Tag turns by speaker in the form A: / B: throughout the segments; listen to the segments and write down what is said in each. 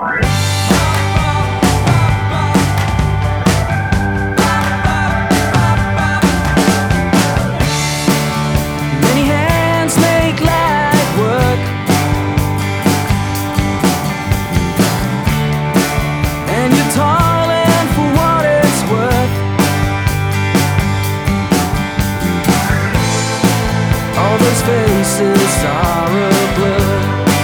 A: Many hands make light work, and you're toiling for what it's worth. All those faces are a blur.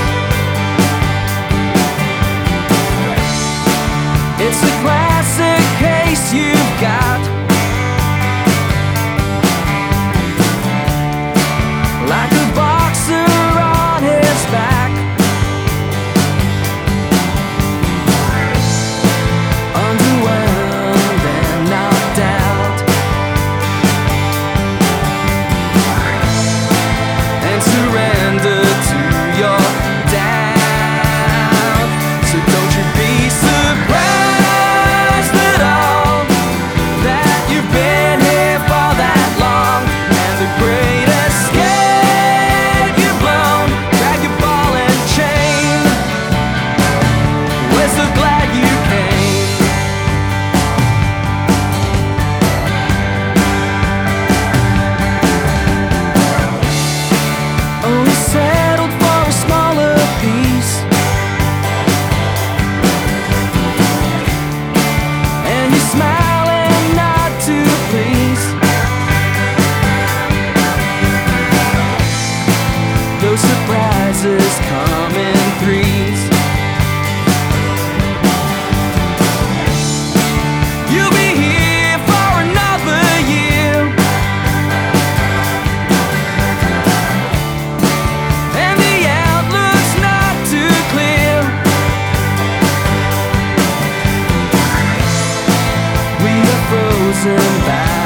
A: It's a classic case you've got, like a boxer on his back, underwhelmed and knocked out, and surrender to your doubt. So don't you be surprised at all that you've been here for that long, and the great escape you've blown. Drag your ball and chain. We're so glad you came. Only settled for a smaller piece, and you smile and nod to please. Those surprises come in threes. You'll be here for another year, and the outlook's not too clear. We are frozen by